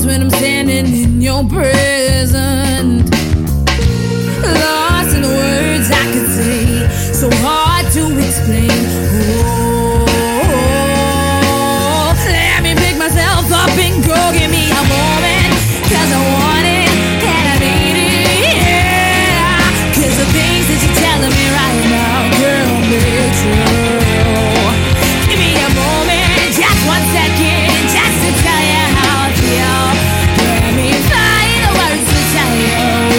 when I'm standing in your presence. Lost in the words I could say, so hard to explain. Oh, let me pick myself up and go give me a moment, 'cause I want it and I need it, yeah. 'Cause the things that you're telling me right now, girl, be true. Give me a moment, just 1 second, just to tell you how I feel. Let me find the words to tell you.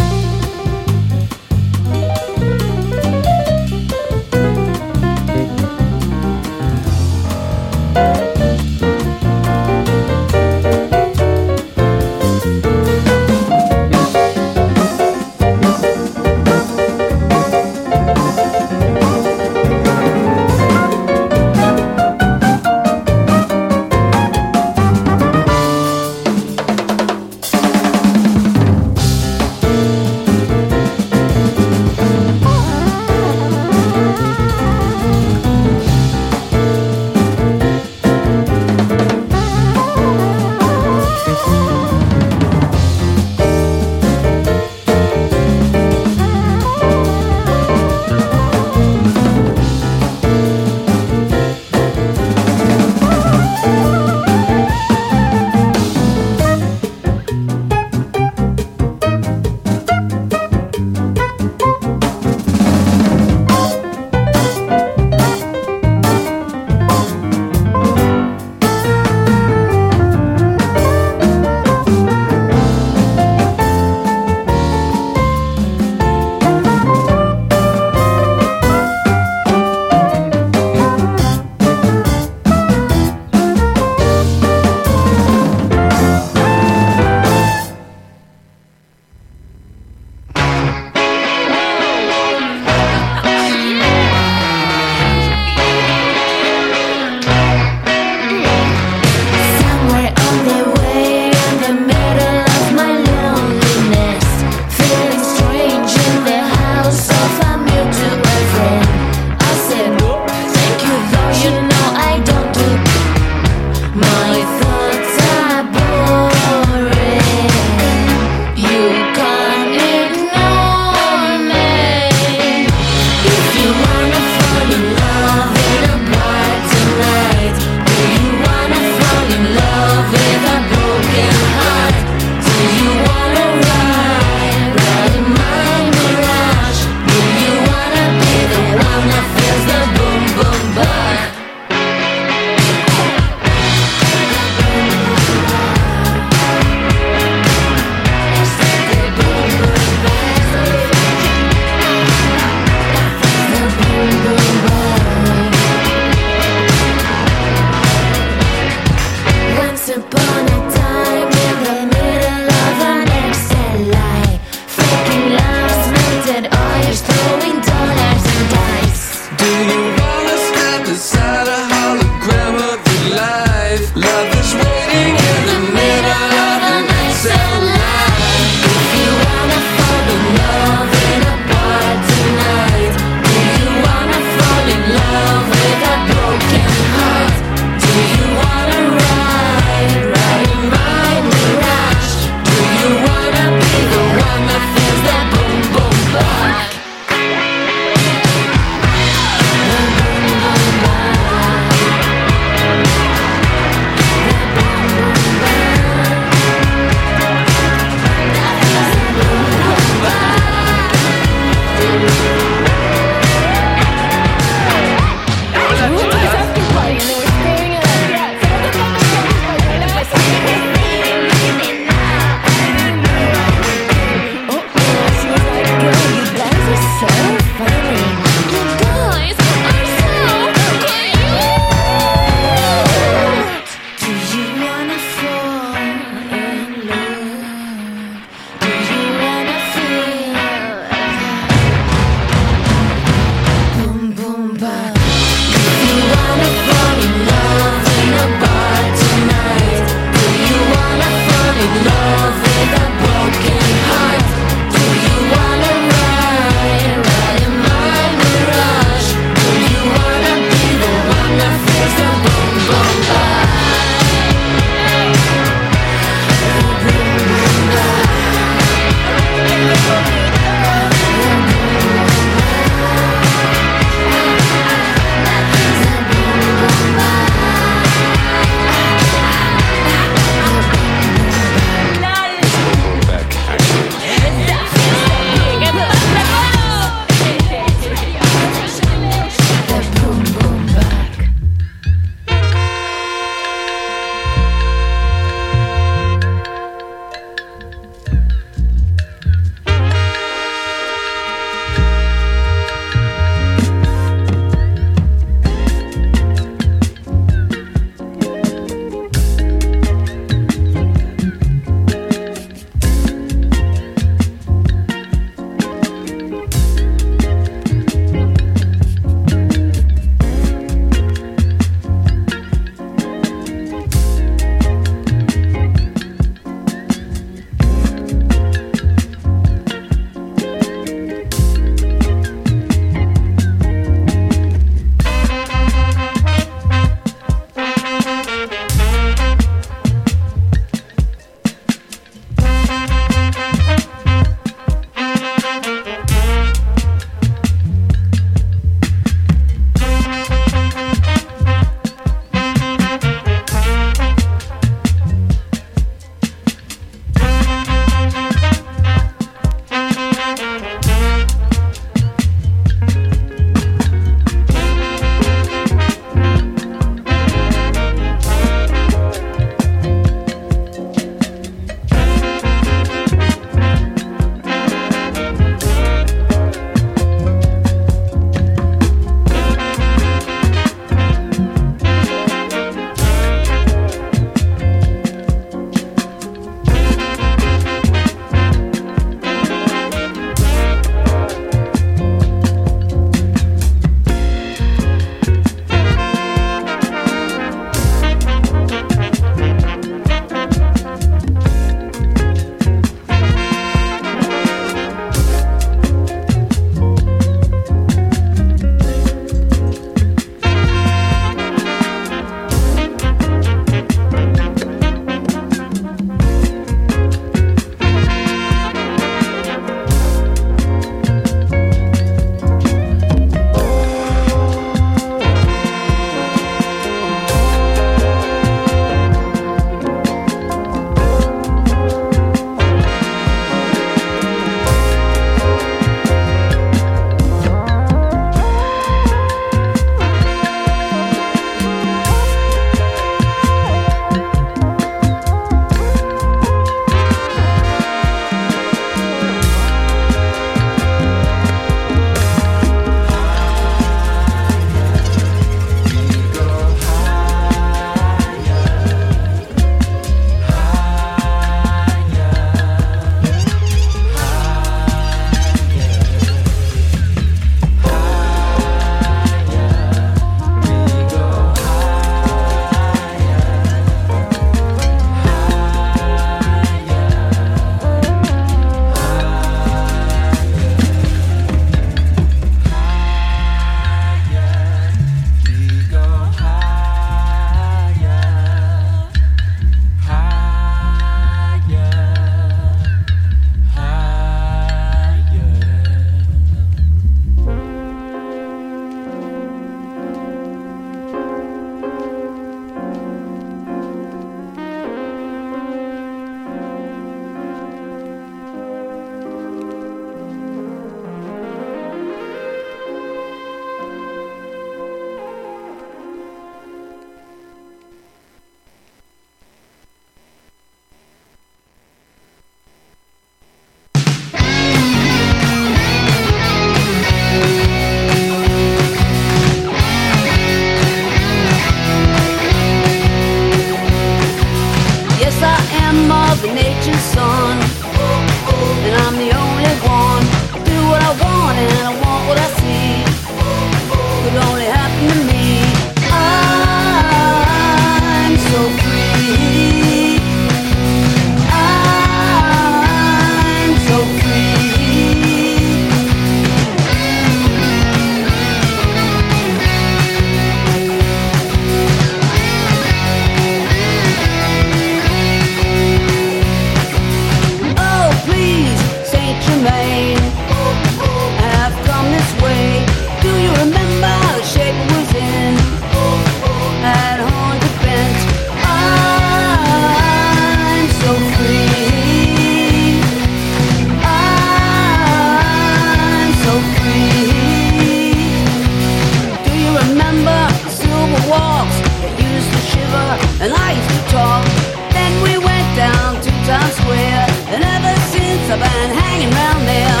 walks, it used to shiver and I used to talk. Then we went down to Times Square, and ever since I've been hanging round there.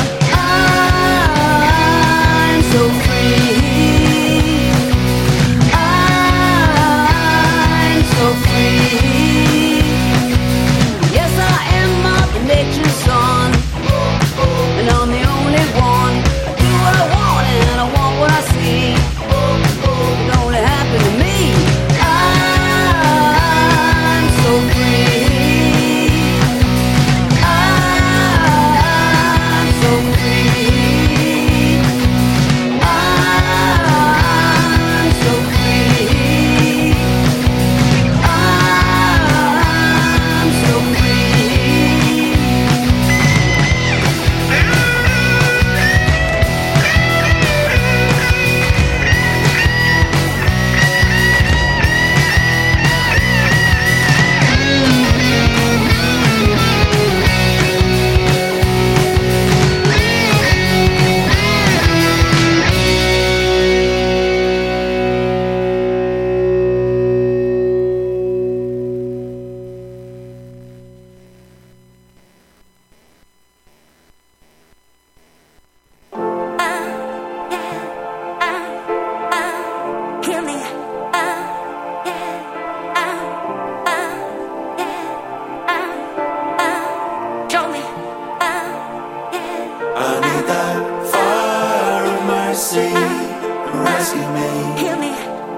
I'm so free, I'm so free. Yes, I am Mother Nature's son, and I'm the only one. I do what I want and I want what I see. It only happened to me. I'm so free, I'm so free, I'm so free, I'm so free. Hear me. Show me. I need that fire of mercy to rescue me. Hear me.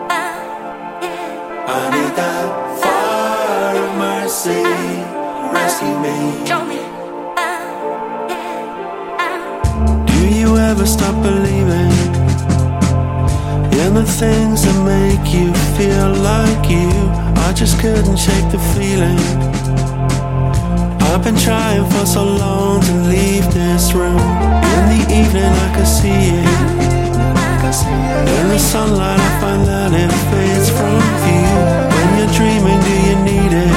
I need that fire of mercy to rescue me. Show me. Do you ever stop believing in the things that make you feel like you? I just couldn't shake the feeling. I've been trying for so long to leave this room. In the evening I can see it. In the sunlight I find that it fades from view. When you're dreaming, do you need it?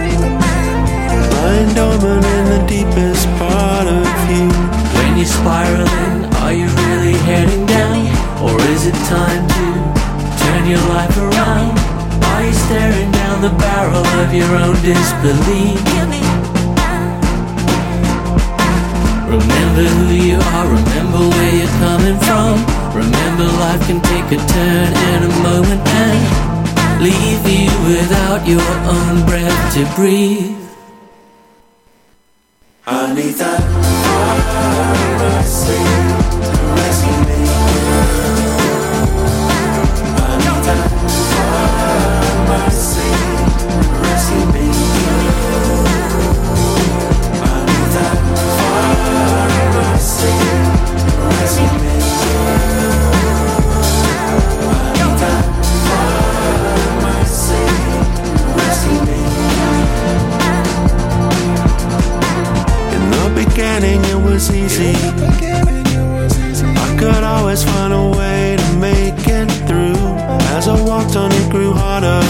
Lying dormant in the deepest part of you. When you're spiraling, are you really heading down? Or is it time to turn your life around? Are you staring down the barrel of your own disbelief? Remember who you are, remember where you're coming from. Remember life can take a turn in a moment and leave you without your own breath to breathe. I need that fire of mercy to rescue me. I need that fire of mercy to rescue me. I need that fire of mercy to rescue me. I need that fire of mercy to rescue me. In the beginning it was easy. I could always find a way to make it through. As I walked on it grew harder.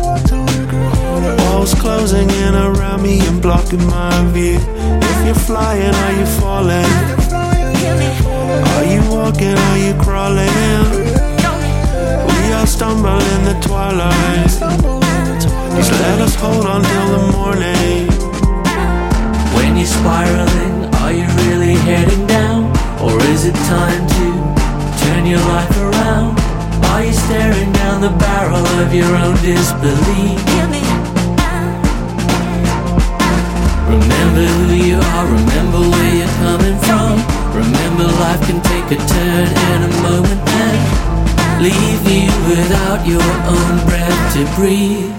Walls closing in around me and blocking my view. If you're flying, are you falling? Are you walking, are you crawling? We all stumble in the twilight. Just let us hold on till the morning. When you're spiraling, are you really heading down? Or is it time to turn your life around? Are you staring down the barrel of your own disbelief? Remember who you are, remember where you're coming from. Remember life can take a turn in a moment and leave you without your own breath to breathe.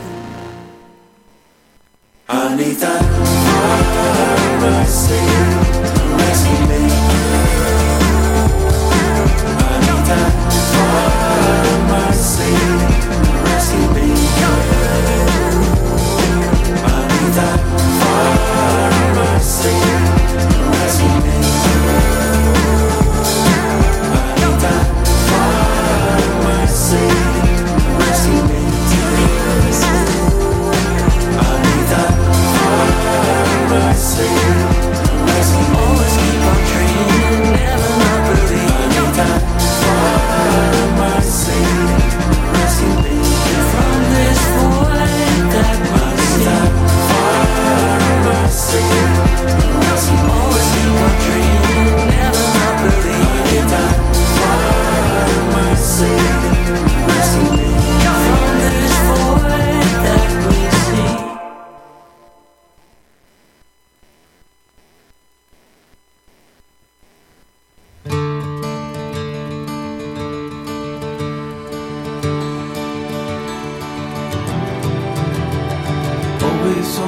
I need that fire of mercy to rescue me. I need that fire of mercy to rescue me. I need that fire of mercy to rescue me. I need that fire of mercy to rescue me. I need that fire of mercy to rescue me. Always keep on dreaming, never not believing. I need that fire of mercy.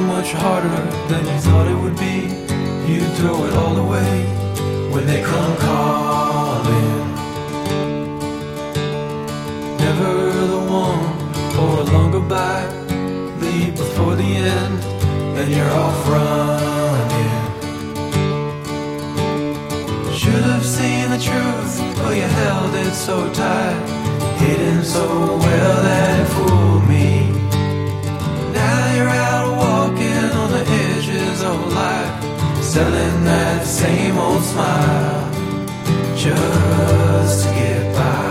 much harder than you thought it would be. You throw it all away when they come calling. Never the one for a long goodbye. Leave before the end, and you're off running. Should have seen the truth, but you held it so tight, hidden so well that it fooled me. Now you're out walking on the edges of life, selling that same old smile just to get by.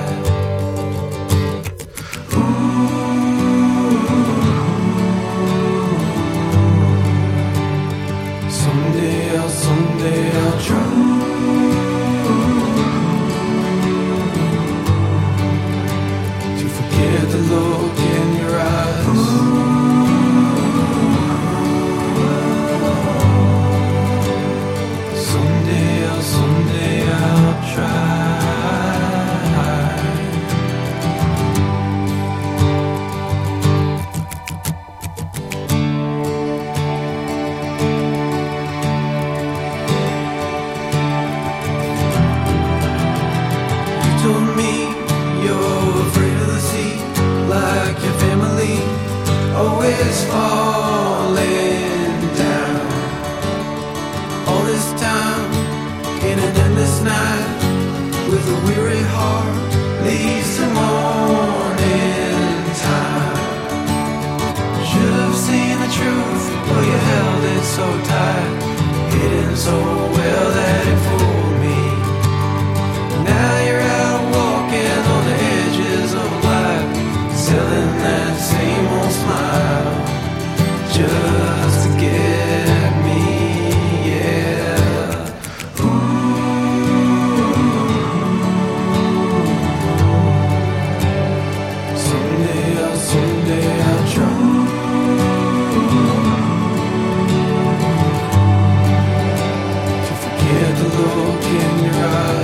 Someday I'll try to forget the look in your eyes, someday I'll try. Always falling down. All this time in an endless night, with a weary heart leaves the morning time. Should have seen the truth, but you held it so tight, hidden so well that it fooled me. Now you're out walking on the edges of life, selling that same old smile just to get me, yeah. Ooh. Someday I'll try to forget the look in your eyes.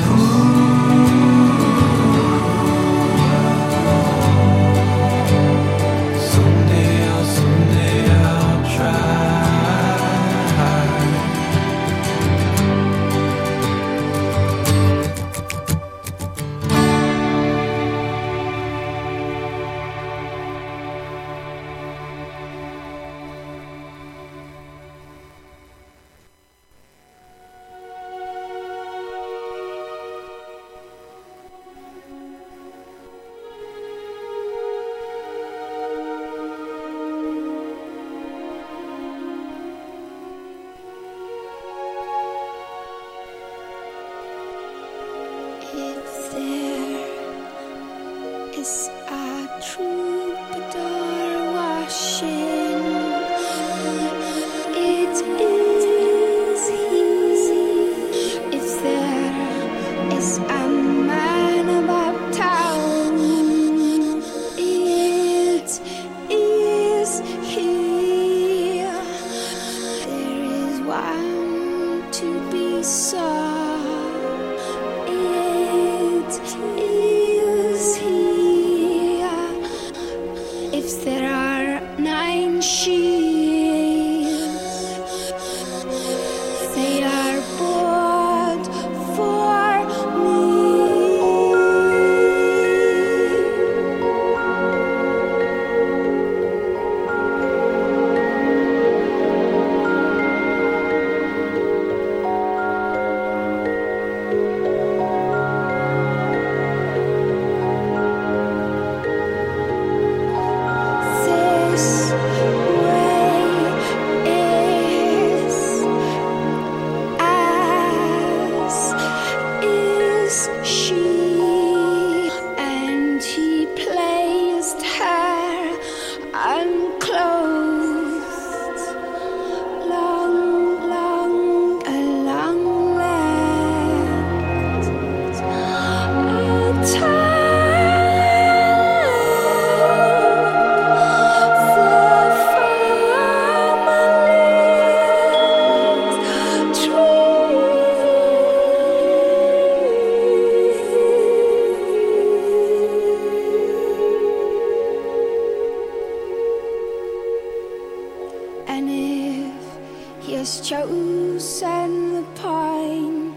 Way has chosen the pine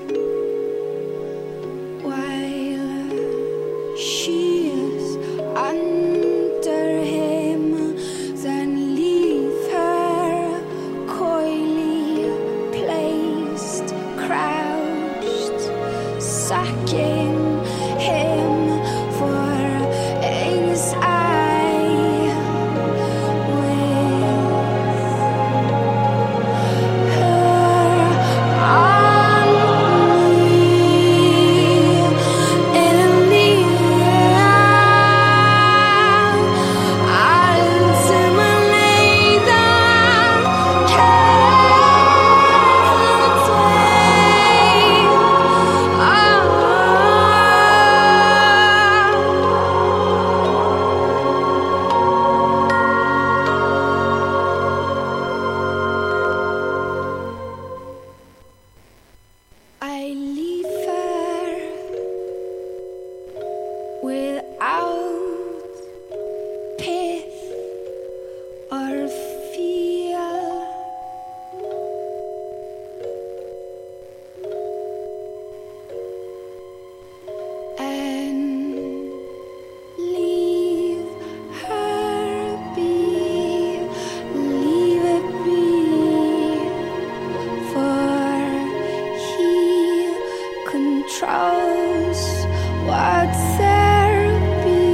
while she is under him, then leave her coyly placed, crouched, sucking him for his eye with her on me in a I leave her without pith or fear, and leave her be, leave it be, for he controls what there be.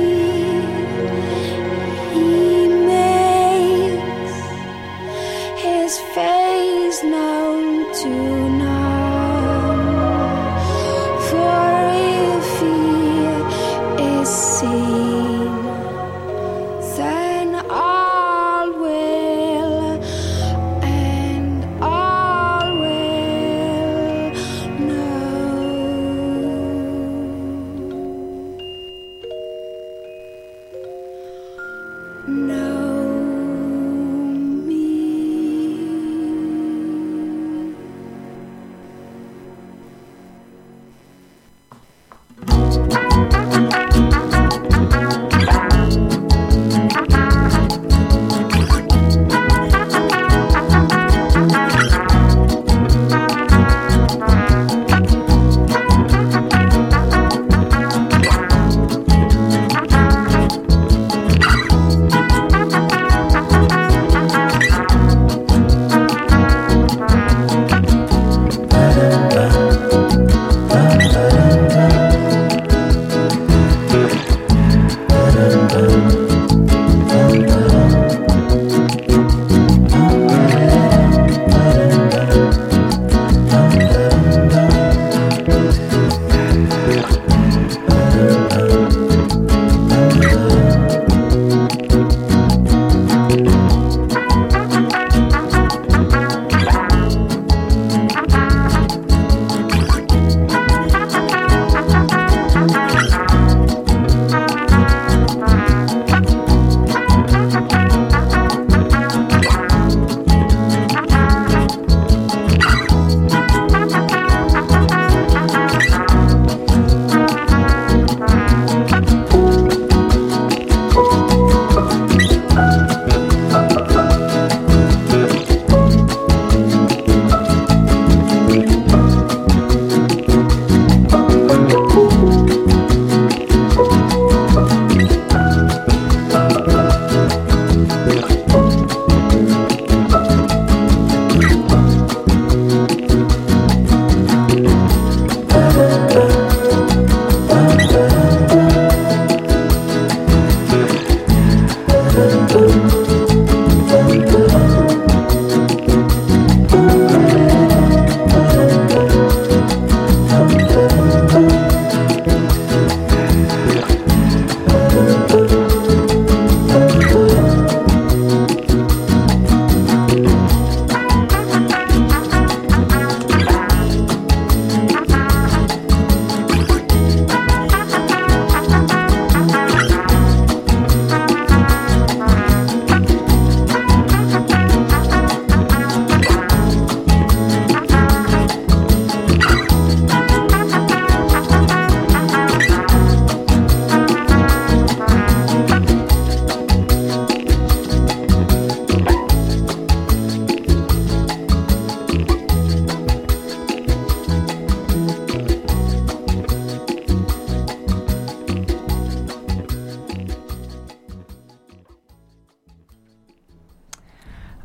He makes his face known to none, for if he is seen, then all will, and all will know me.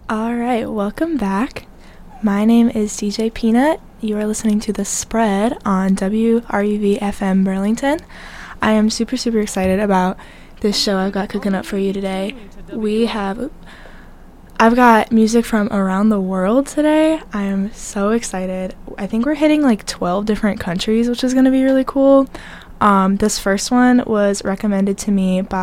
All right, welcome back. My name is DJ Peanut. You are listening to The Spread on WRUV FM Burlington. I am super, super excited about this show I've got cooking up for you today. I've got music from around the world today. I am so excited. I think we're hitting like 12 different countries, which is going to be really cool. This first one was recommended to me by